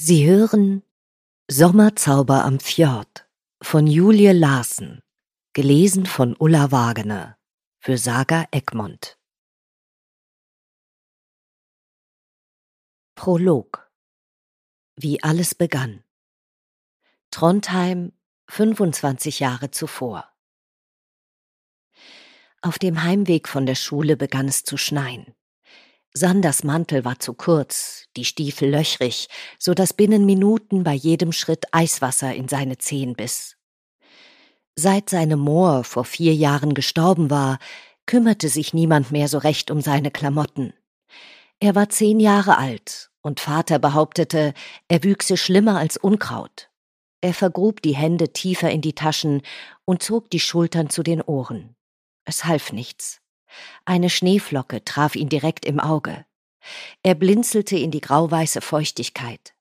Sie hören Sommerzauber am Fjord von Julie Larsen, gelesen von Ulla Wagener für Saga Egmont. Prolog. Wie alles begann. Trondheim, 25 Jahre zuvor. Auf dem Heimweg von der Schule begann es zu schneien. Sanders Mantel war zu kurz, die Stiefel löchrig, so dass binnen Minuten bei jedem Schritt Eiswasser in seine Zehen biss. Seit seine Moor vor 4 Jahren gestorben war, kümmerte sich niemand mehr so recht um seine Klamotten. Er war 10 Jahre alt und Vater behauptete, er wüchse schlimmer als Unkraut. Er vergrub die Hände tiefer in die Taschen und zog die Schultern zu den Ohren. Es half nichts. Eine Schneeflocke traf ihn direkt im Auge. Er blinzelte in die grauweiße Feuchtigkeit.